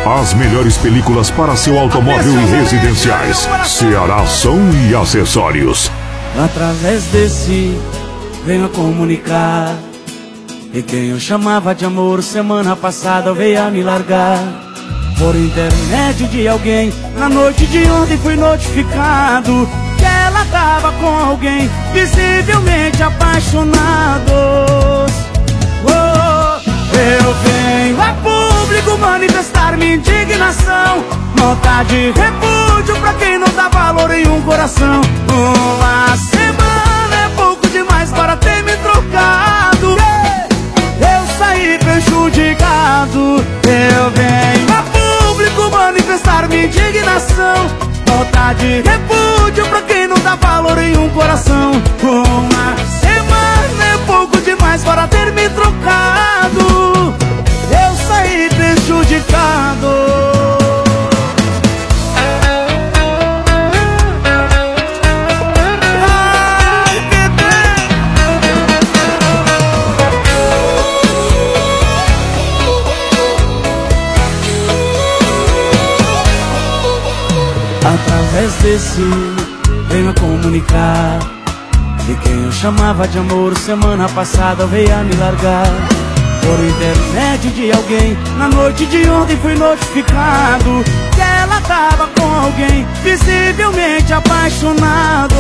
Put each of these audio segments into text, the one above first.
As melhores películas para seu automóvel e residenciais. Ceará Som e Acessórios. Através desse venho a comunicar que quem eu chamava de amor semana passada veio a me largar. Por intermédio de alguém, na noite de ontem fui notificado que ela tava com alguém visivelmente apaixonados. Eu venho a público manifestar minha indignação, nota de repúdio pra quem não dá valor em um coração. Uma semana é pouco demais para ter me trocado. Eu saí prejudicado. Eu venho a público manifestar minha indignação, nota de repúdio pra quem não dá valor em um coração. Uma semana é pouco demais para ter me trocado. Eu saí prejudicado. Através desse venho a comunicar que quem eu chamava de amor semana passada veio a me largar. Por intermédio de alguém, na noite de ontem fui notificado que ela tava com alguém visivelmente apaixonados.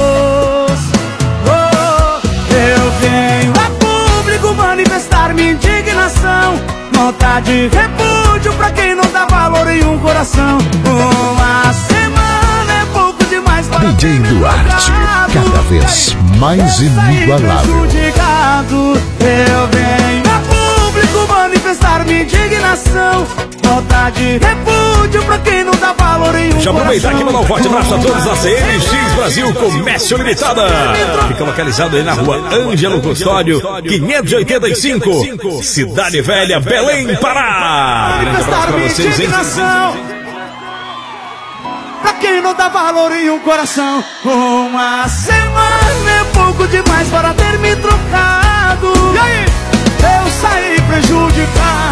Eu venho a público manifestar minha indignação, nota de repúdio pra quem não dá valor em um coração. Uma semana é pouco demais para DJ Duarte, cada vez mais inigualável. Eu venho a público manifestar minha indignação, nota de repúdio pra quem não dá valor em um coração. Já aproveitar aqui e mandar um forte abraço a todos da CMX Brasil Comércio Limitada. Fica localizado aí na rua Ângelo Custódio, 585, Cidade Velha, Belém, Pará. Grande abraço pra vocês, hein? Pra quem não dá valor em um coração. Uma semana é pouco demais para ter me trocado. E aí? Eu saí prejudicado.